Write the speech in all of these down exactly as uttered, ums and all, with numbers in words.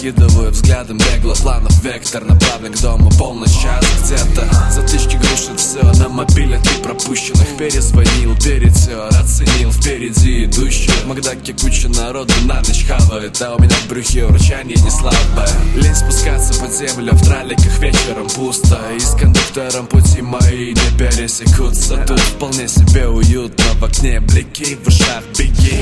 окидываю взглядом бегло. Планов вектор направлен к дому, полночь, час где-то. Затычки глушат все, на мобиле ты пропущенных. Перезвонил, перетер, оценил впереди идущую. В Макдаке куча народу на ночь хавает, а у меня в брюхе урчание не слабое. Лень спускаться под землю, в траликах вечером пусто. И с кондуктором пути мои не пересекутся. Тут вполне себе уютно, в окне блики, в ушах беги.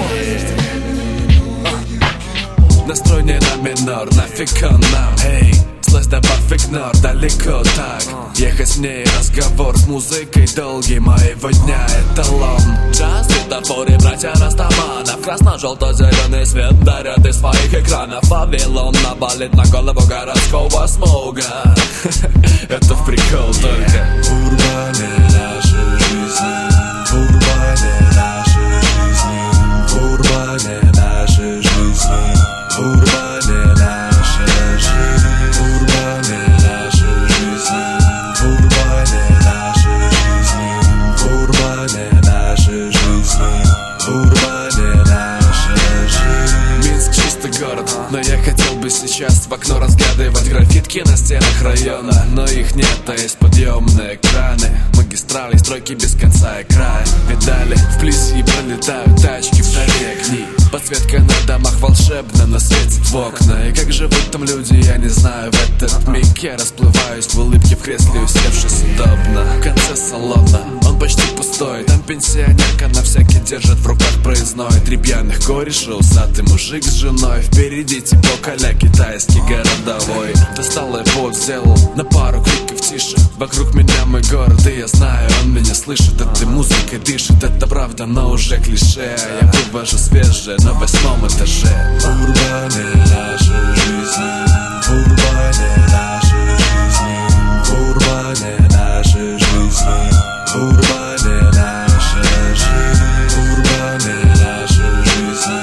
Настрой не на минор, нафиг он нам, эй. Злость добавь игнор, далеко так. Ехать мне и разговор с музыкой долгий моего дня эталон. Джаз, светофоры, братья Растаманов. Красно-желто-зеленый свет дарят из своих экранов. Вавилон навалит на голову городского смога. Это в прикол только. Урбане наши жизни, урбане наши жизни, урбане наши жизни, урбане наши жизни, урбане наши жизни, урбане наши жизни, урбане наши жизни, урбане наши жизни. Минск чистый город, но я хотел бы сейчас в окно разглядывать граффитки на стенах района. Но их нет, а есть подъемные краны, магистрали, стройки без конца и края. Видали, вблизи пролетают тачки, вдали огни. Подсветка на домах волшебно, но светит в окна. И как живут там люди, я не знаю. В этот миг я расплываюсь в улыбке в кресле, усевшись удобно. В конце салона, он почти пустой. Там пенсионерка на всякий держит в руках проездной. Три пьяных кореша, усатый мужик с женой. Впереди тепло-коля, китайский городовой. Достал iPod, сделал на пару кликов тише. Вокруг меня мой город, и я знаю, он меня слышит. Этой музыкой дышит, это правда, но уже клише. Я вывожу свежее на восьмом этаже. Урбане наши жизни, урбане наши жизни, урбане наши жизни, урбане наши жизни, урбане наши жизни,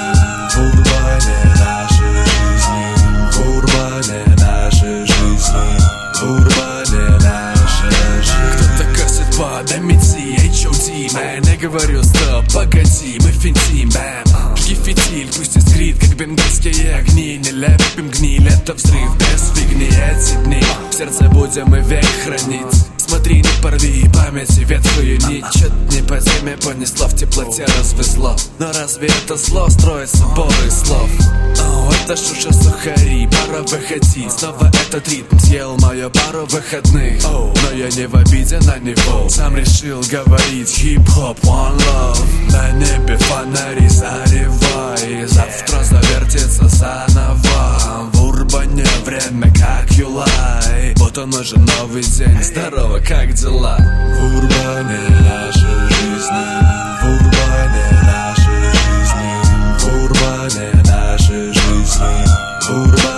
урбане наши жизни, урбане наши жизни, урбане наши жизни. Кто-то косит под эм ти, эйч о ди, man. Я говорю, стоп, погоди, мы финтим, бэм. Жги фитиль, пусть искрит, как бенгальские огни. Не лепим гниль, это взрыв без фигни. Эти дни в сердце будем и век хранить. Смотри, не порви памяти ветхую нить. Чё-то не по теме понесло, в теплоте развезло. Но разве это зло строит соборы слов? О, это шуша сухари, пора выходить. Снова этот ритм съел мою пару выходных. О, но я не в обиде на него. Сам решил говорить хип-хоп, one love. На небе фонари заревай. Завтра завертится заново. В урбане время как юлай. Вот он уже новый день, здорово, как дела? В урбане наши жизни, в урбане наши жизни, в урбане наши жизни, в урбане.